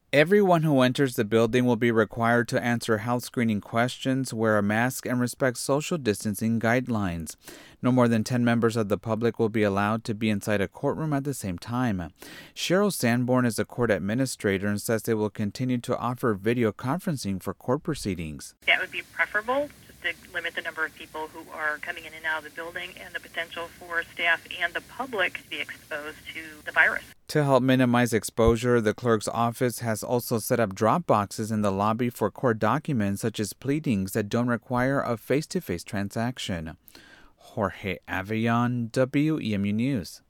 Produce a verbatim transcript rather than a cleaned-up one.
Everyone who enters the building will be required to answer health screening questions, wear a mask, and respect social distancing guidelines. No more than ten members of the public will be allowed to be inside a courtroom at the same time. Cheryl Sanborn is a court administrator and says they will continue to offer video conferencing for court proceedings. That would be preferable, just to limit the number of people who are coming in and out of the building and the potential for staff and the public to be exposed to the virus. To help minimize exposure, the clerk's office has also set up drop boxes in the lobby for court documents such as pleadings that don't require a face-to-face transaction. Jorge Avillon, W E M U News.